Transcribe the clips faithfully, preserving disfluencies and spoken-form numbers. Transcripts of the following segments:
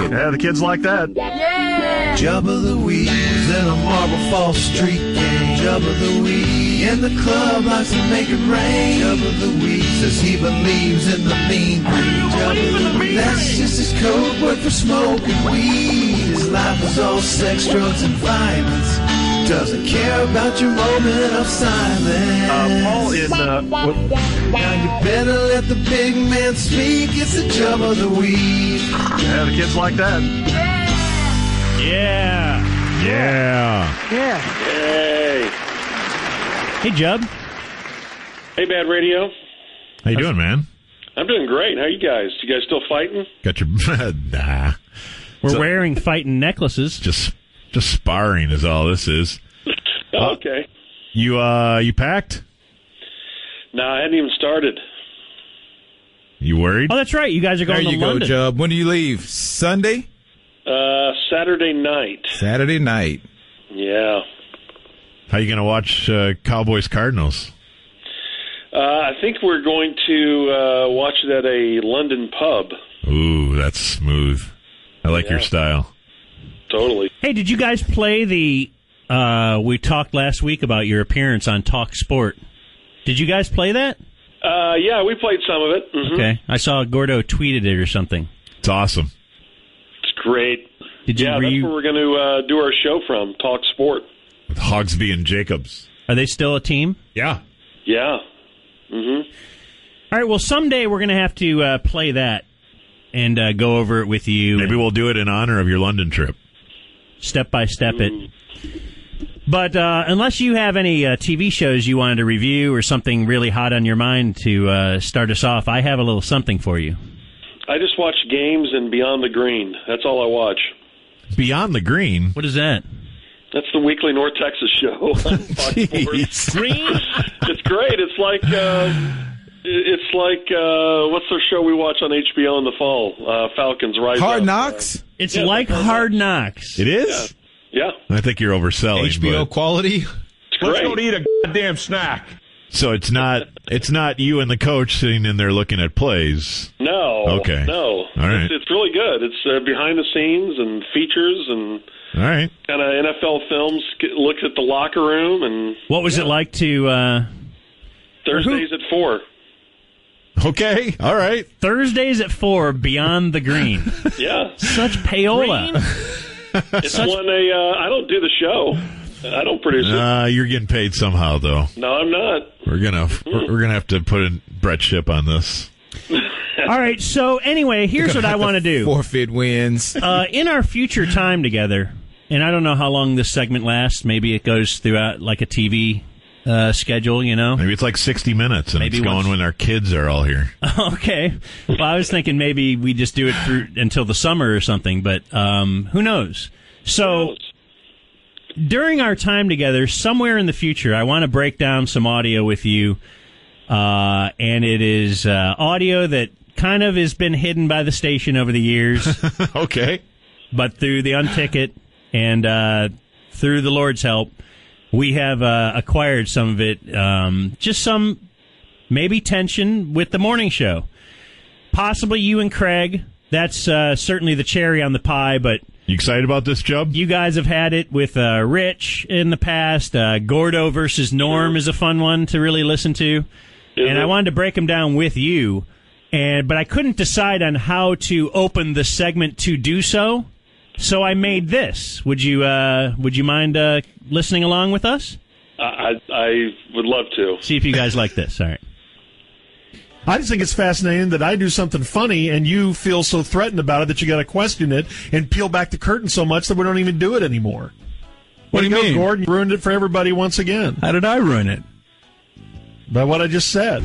Yeah, the kids like that. Yeah! Jubba Louie was in a Marble Falls street gang. Jubba Louie in the club likes to make it rain. Jubba Louie says he believes in the mean green. Jubba Louie, that's just his code word for smoking weed. His life is all sex, drugs, and violence. Doesn't care about your moment of silence. Uh, Paul in, uh, what? Now you better let the big man speak. It's the Jubba Louie. Yeah, the kids like that. Yeah. Yeah. Yeah. Hey. Hey, Jub. Hey, Bad Radio. How you doing, man? I'm doing great. How you guys? You guys still fighting? Got your nah. We're So- wearing fighting necklaces. Just just sparring is all this is. Oh, okay. You uh you packed? No, I hadn't even started. You worried? Oh, that's right. You guys are There going you to go, London. Jub. When do you leave? Sunday? Uh, Saturday night. Saturday night. Yeah. How you gonna watch uh, Cowboys Cardinals? Uh, I think we're going to uh, watch it at a London pub. Ooh, that's smooth. I like Yeah. your style. Totally. Hey, did you guys play the... Uh, we talked last week about your appearance on Talk Sport. Did you guys play that? Uh, yeah, we played some of it. Mm-hmm. Okay. I saw Gordo tweeted it or something. It's awesome. It's great. Did you yeah, re- that's where we're going to uh, do our show from, Talk Sport. With Hogsby and Jacobs. Are they still a team? Yeah. Yeah. Mm-hmm. All right, well, someday we're going to have to uh, play that and uh, go over it with you. Maybe we'll do it in honor of your London trip. Step by step Mm. it. But uh, unless you have any uh, T V shows you wanted to review or something really hot on your mind to uh, start us off, I have a little something for you. I just watch games and Beyond the Green. That's all I watch. Beyond the Green? What is that? That's the weekly North Texas show on Fox Sports. Green? It's great. It's like uh, it's like uh, what's the show we watch on H B O in the fall? Uh, Falcons Rise Hard Up. Knocks? It's Yeah, like Hard Hard Knocks. It is? Yeah, I think you're overselling. H B O but- quality? it's great. eat a goddamn snack. So it's not it's not you and the coach sitting in there looking at plays. No, Okay. no. All right. It's, it's really good. It's uh, behind the scenes and features and All right. kind of N F L films. Get- Looks at the locker room and What was it like to... Uh, Thursdays at four. Okay. All right. Thursdays at four, Beyond the Green. Yeah, Such payola. it's one a. Uh, I don't do the show. I don't produce it. Uh, you're getting paid somehow, though. No, I'm not. We're gonna we're, we're gonna have to put in Brett Ship on this. All right, so anyway, here's what I want to do. Forfeit wins. Uh, in our future time together, and I don't know how long this segment lasts. Maybe it goes throughout like a T V uh, schedule, you know? Maybe it's like sixty minutes, and Maybe it's going once- when our kids are all here. Okay. Well, I was thinking maybe we just do it through until the summer or something, but um, who knows? So during our time together, somewhere in the future, I want to break down some audio with you, uh, and it is uh, audio that kind of has been hidden by the station over the years. Okay. But through the Unticket and uh, through the Lord's help, we have uh, acquired some of it. Um, just some maybe tension with the morning show. Possibly you and Craig. That's uh, certainly the cherry on the pie, but You excited about this, Chubb? you guys have had it with uh, Rich in the past. Uh, Gordo versus Norm is a fun one to really listen to. And I wanted to break them down with you, and but I couldn't decide on how to open the segment to do so. So I made this. Would you uh, would you mind uh, listening along with us? I, I would love to. See if you guys like this. All right. I just think it's fascinating that I do something funny and you feel so threatened about it that you got to question it and peel back the curtain so much that we don't even do it anymore. What do you Way to go, mean? Gordon? You ruined it for everybody once again How did I ruin it? by what I just said.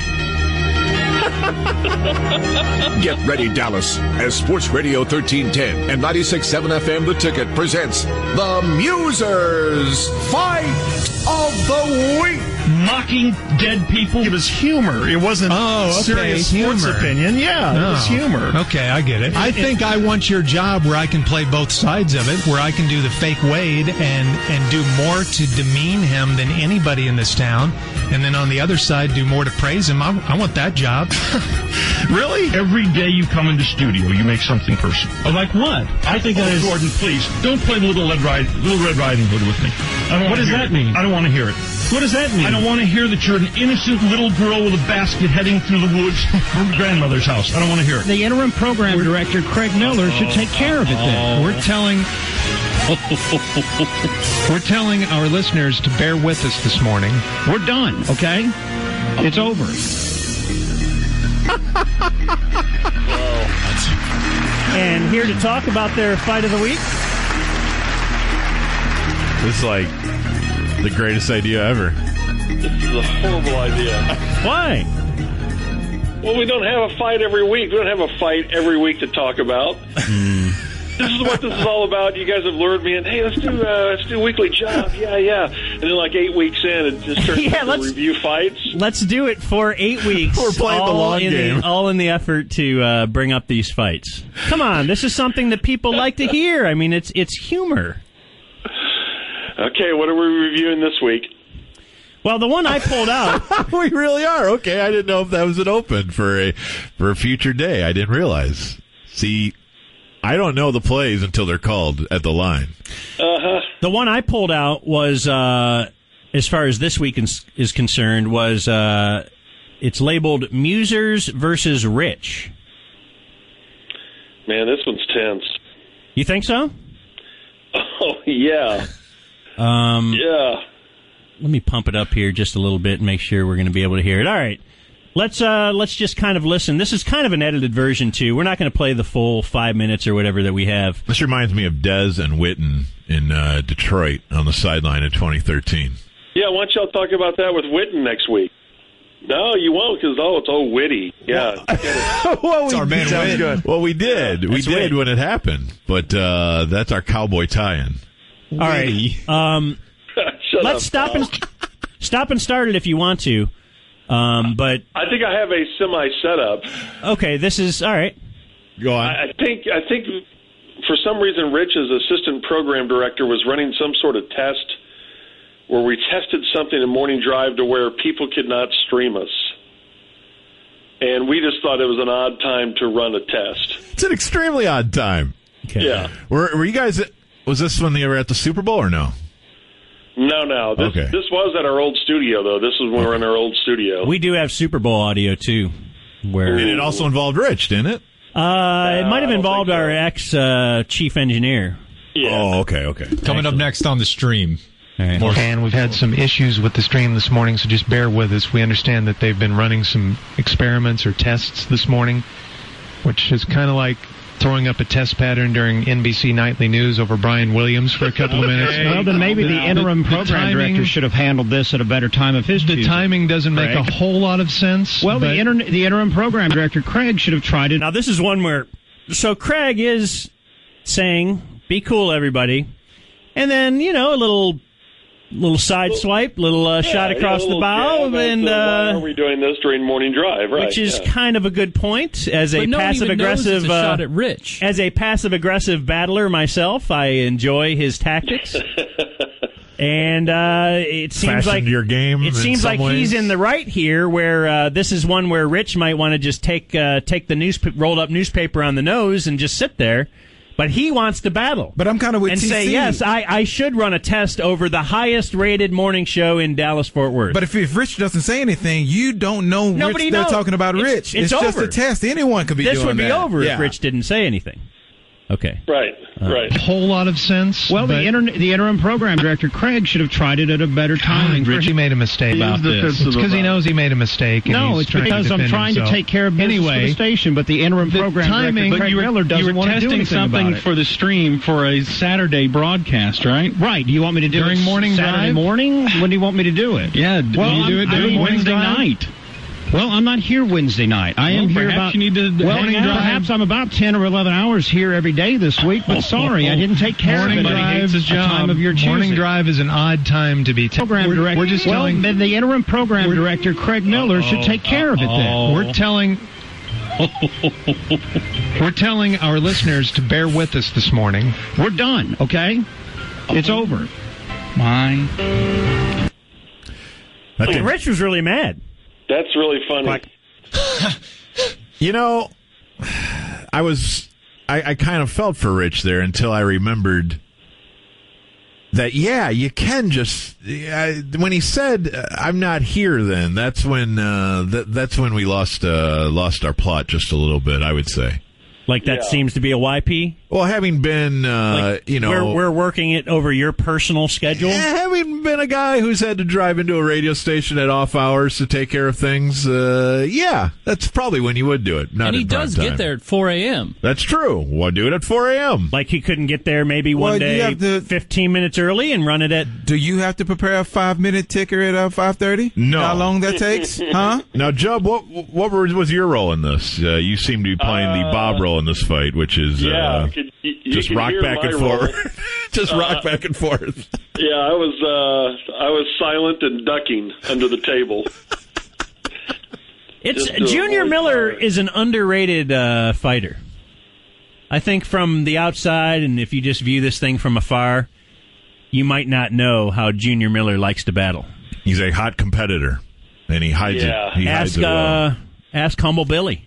Get ready, Dallas, as Sports Radio thirteen ten and ninety-six point seven F M The Ticket presents The Musers Fight of the Week. mocking dead people? It was humor. It wasn't Oh, okay, serious sports humor. opinion. Yeah, it was Oh, humor. Okay, I get it. I think I want your job where I can play both sides of it, where I can do the fake Wade and, and do more to demean him than anybody in this town, and then on the other side do more to praise him. I, I want that job. Really? Every day you come into studio, you make something personal. Oh, like what? I think that is... Jordan, please, don't play Little Red, Ride, Little Red Riding Hood with me. I don't what does that it. mean? I don't want to hear it. What does that mean? I don't want to hear that you're an innocent little girl with a basket heading through the woods from grandmother's house. I don't want to hear it. The interim program We're, director, Craig Miller, should take care of it then. Oh. We're telling... We're telling our listeners to bear with us this morning. We're done, okay? It's over. And here to talk about their fight of the week. This is like the greatest idea ever. This is a horrible idea. Why? Well, we don't have a fight every week. We don't have a fight every week to talk about. This is what this is all about. You guys have lured me in. Hey, let's do uh, let's do weekly job. Yeah, yeah. And then like eight weeks in, it just turns yeah, into review fights. Let's do it for eight weeks. We're playing the long in game. The, all in the effort to uh, bring up these fights. Come on, this is something that people like to hear. I mean, it's it's humor. Okay, what are we reviewing this week? Well, the one I pulled out. We really are. Okay, I didn't know if that was an open for a for a future day. I didn't realize. See, I don't know the plays until they're called at the line. Uh-huh. The one I pulled out was, uh, as far as this week is, is concerned, was uh, it's labeled Musers versus Rich. Man, this one's tense. You think so? Oh, yeah. Um, yeah. Let me pump it up here just a little bit and make sure we're going to be able to hear it. All right. Let's uh, let's just kind of listen. This is kind of an edited version, too. We're not going to play the full five minutes or whatever that we have. This reminds me of Dez and Witten in uh, Detroit on the sideline in twenty thirteen. Yeah, why don't y'all talk about that with Witten next week? No, you won't, because, oh, it's all witty. Yeah. well, It's our man sounds Witten. good. Well, we did. we That's did wit. when it happened. But uh, that's our cowboy tie-in. All right. Um, Shut let's up, stop Paul. and stop and start it if you want to. Um, but I think I have a semi-setup. okay, this is all right. Go on. I I think I think for some reason Rich, as assistant program director, was running some sort of test where we tested something in Morning Drive to where people could not stream us. And we just thought it was an odd time to run a test. It's an extremely odd time. Okay. Yeah. Were, were you guys, was this when they were at the Super Bowl or no? No, no. This, Okay. this was at our old studio, though. This was when we were in our old studio. We do have Super Bowl audio too, where And it also involved Rich, didn't it? uh, it might have I don't involved think so. our ex uh, chief engineer. yeah. Oh, okay, okay. Coming up next on the stream. More- And we've had some issues with the stream this morning, so just bear with us. We understand that they've been running some experiments or tests this morning, which is kind of like throwing up a test pattern during N B C Nightly News over Brian Williams for a couple of minutes. Well, then maybe the interim The- the program timing- director should have handled this at a better time of his The choosing. timing doesn't make Craig. a whole lot of sense. Well, the, but- inter- the interim program director, Craig, should have tried it. Now this is one where so Craig is saying, "Be cool, everybody," and then you know a little. Little side swipe, little uh, Yeah, shot yeah, across a the little bow, jab at, and uh, why uh, are we doing this during Morning Drive? Right. which is yeah. kind of a good point. As a But no one passive even knows aggressive, it's a uh, shot at Rich. as a passive aggressive battler myself, I enjoy his tactics, and uh, it seems Fashioned like your game It in seems some like ways. he's in the right here, where uh, this is one where Rich might want to just take uh, take the news rolled up newspaper on the nose and just sit there. But he wants to battle. But I'm kind of with and T C. say, yes, I, I should run a test over the highest rated morning show in Dallas-Fort Worth. But if, if Rich doesn't say anything, you don't know Nobody Rich, knows. they're talking about It's- Rich. it's just over. a test. Anyone could be this doing would be that. over yeah. if Rich didn't say anything. Okay. Right, right. A whole lot of sense. Well, the, but- inter- the interim program director, Craig, should have tried it at a better timing. for Richie made a mistake about this. It's because he knows he made a mistake. And No, he's it's trying to because I'm defend trying himself. to take care of business for Anyway, the station, but the interim the program timing- director, but Craig you were- Miller, you doesn't were want to do testing anything something about it. for the stream for a Saturday broadcast, right? Right. Do you want me to do During it morning Saturday drive? morning? When do you want me to do it? Yeah, d- well, will you do I'm- it I during mean, morning Wednesday drive? night. Well, I'm not here Wednesday night. I Well, am here perhaps about. you need to well, hang out. perhaps I'm about ten or eleven hours here every day this week. But sorry, I didn't take care Morning of it. drive, Hates his job. Time of your morning choosing. drive is an odd time to be. T- Program we're, director. we're just well, telling. the, the interim program director, Craig Miller, should take care of it. Then We're telling. We're telling our listeners to bear with us this morning. We're done. Okay, it's over. Mine. Hey, Rich was really mad. That's really funny. You know, I was, I, I kind of felt for Rich there until I remembered that, yeah, you can just, I, when he said, uh, I'm not here then, that's when, uh, that, that's when we lost, uh, lost our plot just a little bit, I would say. Like that Yeah. seems to be a Y P? Well, having been, uh, Like, you know, we're, we're working it over your personal schedule? Yeah, having been a guy who's had to drive into a radio station at off hours to take care of things, uh, yeah, that's probably when you would do it. Not and he in prime does time. get there at four a.m. That's true. We'll do it at four a.m. Like he couldn't get there maybe one Well, you day have to- fifteen minutes early and run it at... Do you have to prepare a five-minute ticker at uh, five thirty? No. How long that takes? Huh? Now, Jubb, what what was your role in this? Uh, you seem to be playing the Bob role in this fight, which is Yeah, uh, could, you, you just can rock hear back my and role. forth. just rock Uh, back and forth. Yeah, I was uh, I was silent and ducking under the table. It's Just to Junior avoid Miller fire. is an underrated uh, fighter. I think from the outside, and if you just view this thing from afar, you might not know how Junior Miller likes to battle. He's a hot competitor, and he hides Yeah. it. He hides Ask it well. uh, ask Humble Billy.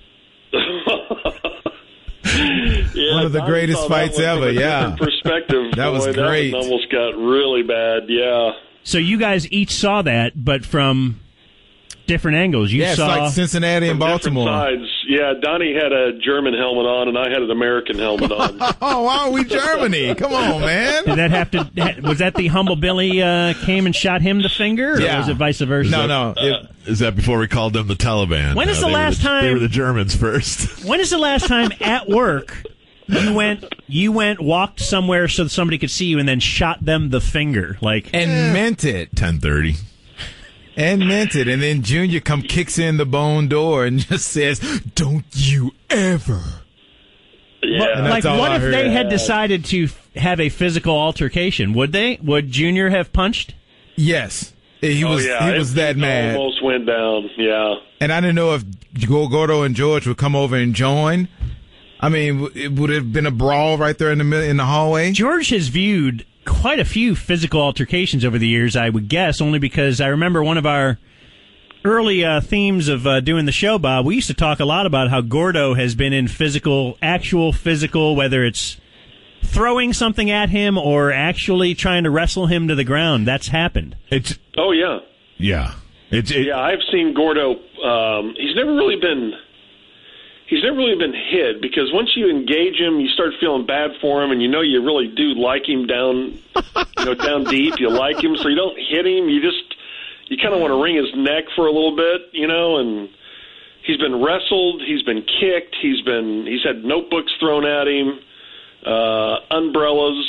Yeah, One of the Don greatest saw that fights one from ever, a yeah. different perspective. That was Boy, great. That one almost got really bad. Yeah. So you guys each saw that, but from different angles. You Yeah, it's saw like Cincinnati and From different Baltimore. sides. Yeah, Donnie had a German helmet on, and I had an American helmet on. Oh, why are we Germany? Come on, man. Did that have to? Was that the Humble Billy uh, came and shot him the finger, or Yeah. was it vice versa? No, no. It, Is that before we called them the Taliban? When is Uh, the they were last time- They were the Germans first. When is the last time at work you went you went walked somewhere so that somebody could see you and then shot them the finger? Like and meant it. ten thirty. And meant it. And then Junior come kicks in the bone door and just says, "Don't you ever." Yeah. And that's like all what I if heard. they had decided to f- have a physical altercation? Would they? Would Junior have punched? Yes. He Oh, was yeah, he was it that mad. Almost went down. Yeah. And I didn't know if Gordo and George would come over and join. I mean, w- it would have been a brawl right there in the mid- in the hallway. George has viewed quite a few physical altercations over the years, I would guess, only because I remember one of our early uh, themes of uh, doing the show, Bob. We used to talk a lot about how Gordo has been in physical, actual physical, whether it's throwing something at him or actually trying to wrestle him to the ground. That's happened. It's Oh, yeah. yeah. It's it, Yeah, I've seen Gordo. Um, he's never really been. He's never really been hit because once you engage him, you start feeling bad for him, and you know you really do like him down, you know, down deep. You like him, so you don't hit him. You just you kind of want to wring his neck for a little bit, you know. And he's been wrestled, he's been kicked, he's been he's had notebooks thrown at him, uh, umbrellas.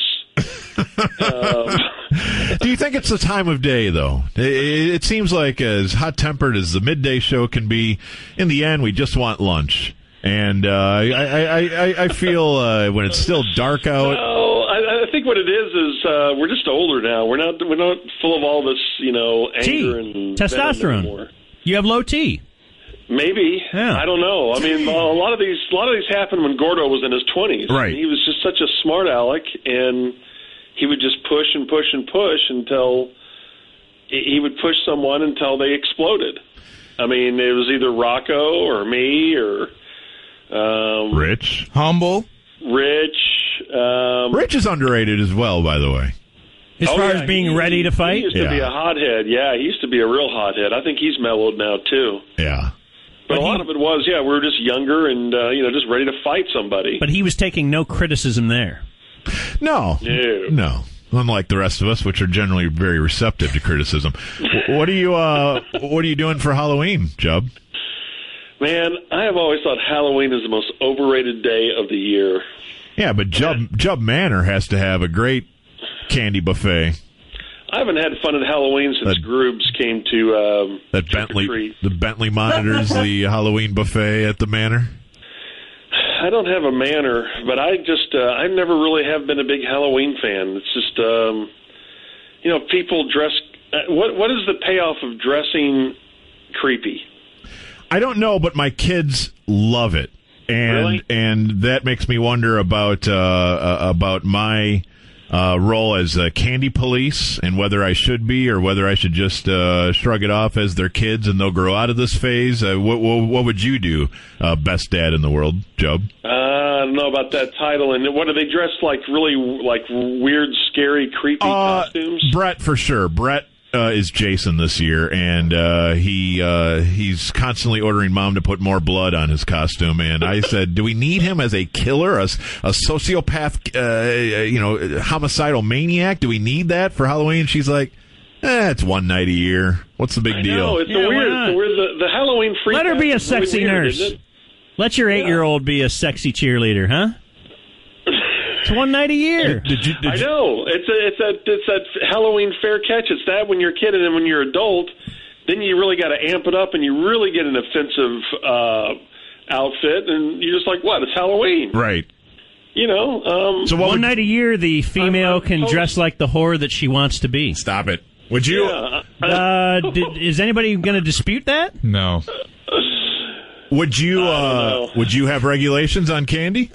um, Do you think it's the time of day, though? It, it seems like as hot-tempered as the midday show can be, in the end, we just want lunch. And uh, I, I, I, I feel uh, when it's still dark out. Oh, I, I think what it is is uh, we're just older now. We're not we're not full of all this, you know, anger T, and venom testosterone. anymore. You have low T. Maybe. Yeah. I don't know. I mean, a lot of these a lot of these happened when Gordo was in his twenties. Right. He was just such a smart aleck, and he would just push and push and push until he would push someone until they exploded. I mean, it was either Rocco or me or um, Rich. Humble. Rich. Um, Rich is underrated as well, by the way. As Oh, far yeah, as being he- ready to fight? He used to Yeah. be a hothead. Yeah, he used to be a real hothead. I think he's mellowed now, too. Yeah. But, But a he- lot of it was, yeah, we were just younger and, uh, you know, just ready to fight somebody. But he was taking no criticism there. No. No. No. Unlike the rest of us, which are generally very receptive to criticism. W- what are you uh, What are you doing for Halloween, Jubb? Man, I have always thought Halloween is the most overrated day of the year. Yeah, but Jubb, Jubb Manor has to have a great candy buffet. I haven't had fun at Halloween since That- Groobs came to um, That trick or Bentley, treat. the Bentley monitors the Halloween buffet at the Manor. I don't have a manor, but I just uh, I never really have been a big Halloween fan. It's just um, you know, people dress. Uh, what what is the payoff of dressing creepy? I don't know, but my kids love it, and Really? and that makes me wonder about uh, uh, about my uh, role as a candy police and whether I should be or whether I should just uh, shrug it off as their kids and they'll grow out of this phase. Uh, what, what what would you do, uh, best dad in the world, Job? Uh, I don't know about that title. And what are they dressed like? Really like weird, scary, creepy Uh, costumes? Brett for sure. Brett uh, is Jason this year, and uh, he uh, he's constantly ordering mom to put more blood on his costume. And I said, "Do we need him as a killer, a, a sociopath, uh, you know, homicidal maniac? Do we need that for Halloween?" She's like, "Eh, it's one night a year. What's the big I deal?" know, it's Yeah, a why weird. not? It's a weird the, the Halloween freak. Let her be a is really sexy weird, nurse. isn't it? Let your eight-year-old be a sexy cheerleader, huh? It's one night a year. Did you? Did I you know. It's a, it's that it's that Halloween fair catch. It's that when you're a kid, and then when you're adult, then you really got to amp it up, and you really get an offensive uh, outfit, and you're just like, what? It's Halloween, right. you know? Um, So what One would, night a year, the female I'm- I'm can told- dress like the whore that she wants to be. stop it? Would you? yeah, I- Uh, did, is anybody going to dispute that? No. Would you? I don't Uh, know. would you have regulations on candy?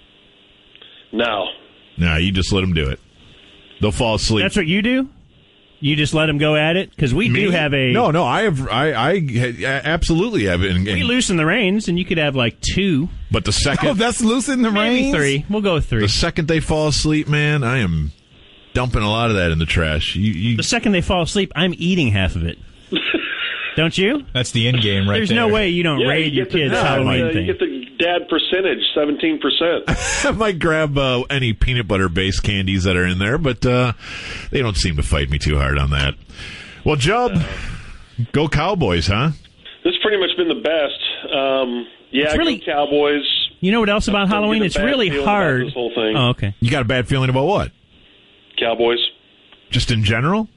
no. No, you just let them do it. They'll fall asleep. That's what you do? You just let them go at it? Because we Me? do have a... no, no. I have. I, I absolutely have. And, We and, loosen the reins, and you could have like two, but the second Oh, that's loose in the maybe reins? three. We'll go with three. the second they fall asleep, man, I am dumping a lot of that in the trash. You, you The second they fall asleep, I'm eating half of it. Don't you? That's the end game right There's there. no way you don't Yeah, raid you your get the, kids' uh, Halloween you thing. get the dad percentage, seventeen percent. I might grab uh, any peanut butter based candies that are in there, but uh, they don't seem to fight me too hard on that. Well, Job, go Cowboys, huh? This has pretty much been the best. Um, yeah, It's really- go Cowboys. You know what else about I'm getting Halloween? a It's bad really feeling about hard. this whole thing. Oh, okay. You got a bad feeling about what? Cowboys. Just in general?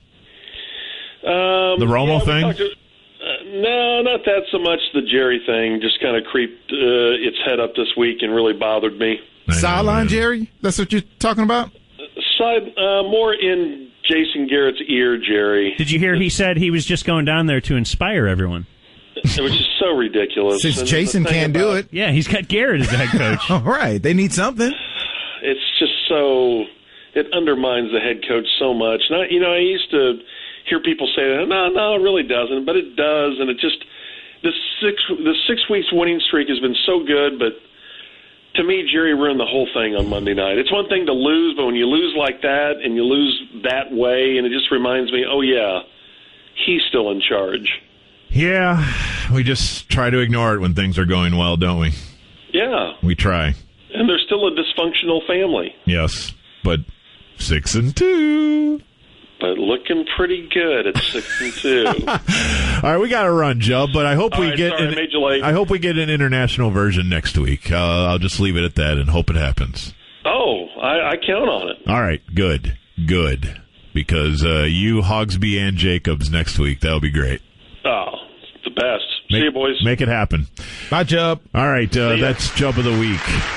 Um, The Romo yeah, we thing? talked to- uh, no, not that so much. The Jerry thing just kind of creeped uh, its head up this week and really bothered me. I know, Sideline man. Jerry? That's what you're talking about? Side uh, more in Jason Garrett's ear, Jerry, Did you hear he said he was just going down there to inspire everyone? which is so ridiculous. Since And the Jason thing can't do about- it. Yeah, he's got Garrett as the head coach. All right. They need something. It's just so it undermines the head coach so much. And I, you know, I used to hear people say that. No, no, it really doesn't, but it does. And it just the six the six weeks winning streak has been so good, but to me, Jerry ruined the whole thing on Monday night. It's one thing to lose, but when you lose like that and you lose that way, and it just reminds me, oh yeah, he's still in charge. Yeah, we just try to ignore it when things are going well, don't we? Yeah, We try. and they're still a dysfunctional family, Yes, but six and two. but looking pretty good at six and two. All right, we got to run, Joe. But I hope All we right, get. sorry, an, I made you late. I hope we get an international version next week. Uh, I'll just leave it at that and hope it happens. Oh, I, I count on it. All right, good, good. Because uh, you, Hogsby, and Jacobs next week. That'll be great. Oh, it's the best. Make, See you, boys. Make it happen. Bye, Job. All right, uh, See ya. that's Job of the Week.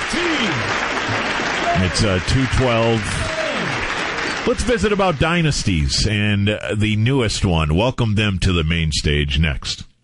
It's uh, two twelve. Let's visit about dynasties and uh, the newest one. Welcome them to the main stage next.